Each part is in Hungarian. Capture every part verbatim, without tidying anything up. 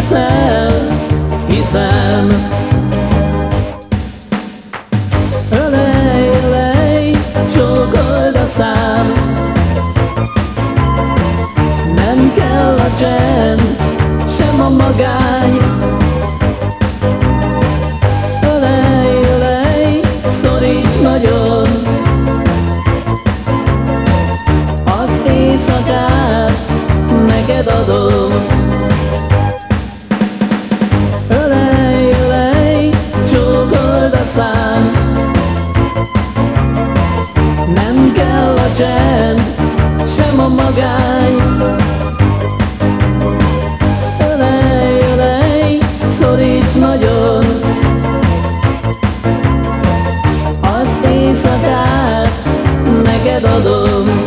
leszel, hiszem. Ölej, ölej, csókold a szám, nem kell a csend, sem a magány. Ölej, ölej, szoríts nagyon, az éjszakát neked adom. Ölej, ölej, csókold a szám, nem kell a csend, sem a magány. Ölej, ölej, szoríts nagyon, az éjszakát neked adom.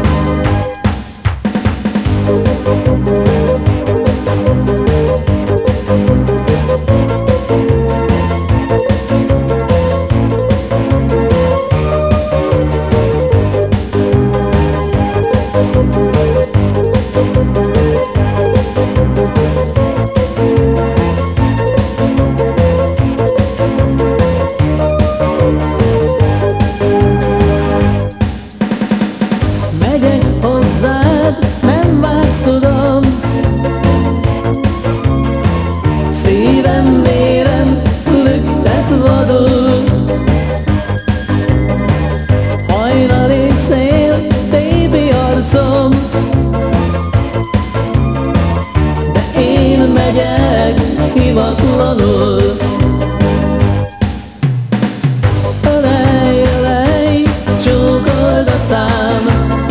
Megyek hozzád, nem vársz, tudom, szívem mérem, lüktet vadul. Hajnali szél tépi arcom, de én megyek hivatlanul. Ölej, ölej, csókold a szám,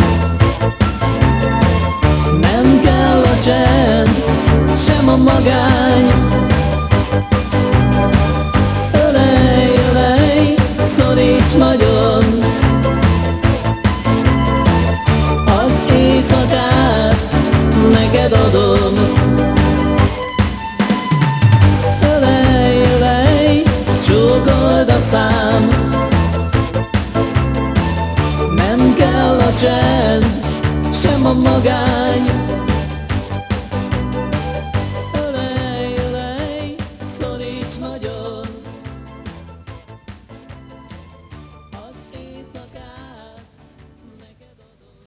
nem kell a csend, sem a magány. Ölej, ölej, szoríts nagyon, az éjszakát neked adom. Ölej, ölej, csókold a szám, nem kell a csend, sem a magány.